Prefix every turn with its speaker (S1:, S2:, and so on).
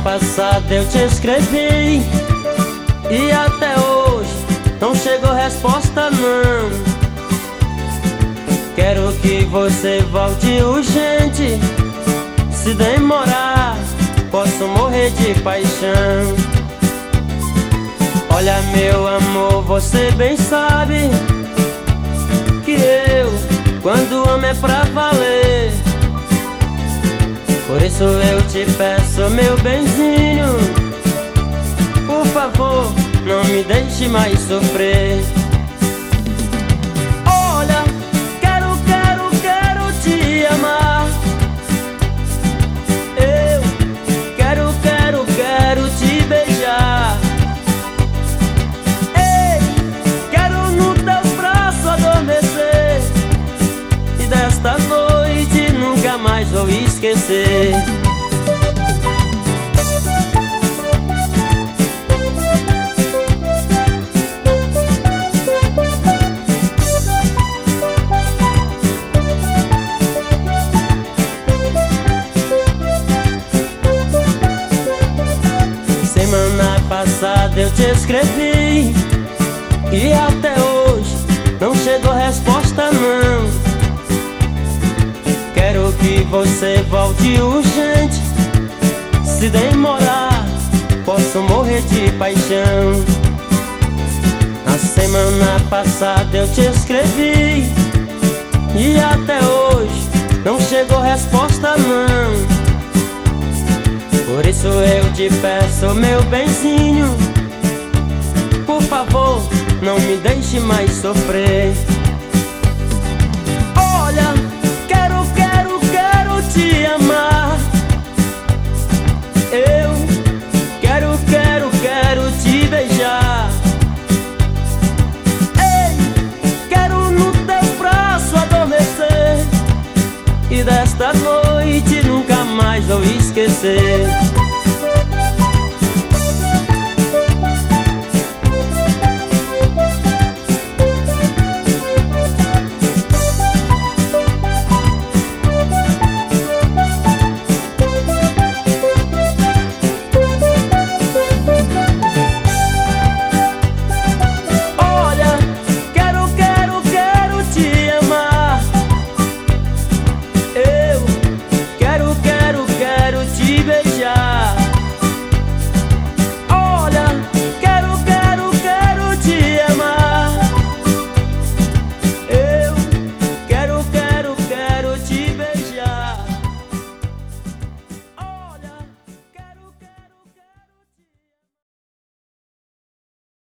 S1: passada eu te escrevi e até hoje não chegou resposta não. Quero que você volte urgente. Se demorar, posso morrer de paixão. Olha meu amor, você bem sabe que eu, quando amo é pra valer. Por isso eu te peço, meu benzinho, por favor, não me deixe mais sofrer. Olha, quero te amar. Eu quero te beijar. Ei, quero no teu braço adormecer e desta noite nunca mais vou esquecer. Semana passada eu te escrevi e até hoje não chegou resposta não. Quero que você volte urgente. Se demorar, posso morrer de paixão. Na semana passada eu te escrevi e até hoje não chegou resposta não. Por isso eu te peço, meu benzinho, por favor, não me deixe mais sofrer. Olha, quero te amar. Eu quero te beijar. Ei, quero no teu braço adormecer e desta noite nunca mais vou esquecer.